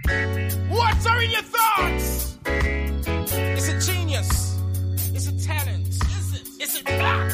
What are in your thoughts? It's a genius. It's a talent. Is it? Is it black?